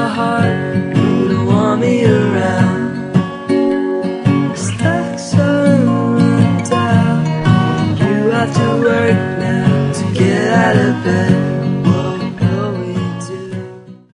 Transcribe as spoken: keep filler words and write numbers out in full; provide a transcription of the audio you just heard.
heart, would want me around. Stocks are run down. You have to work now to get out of bed.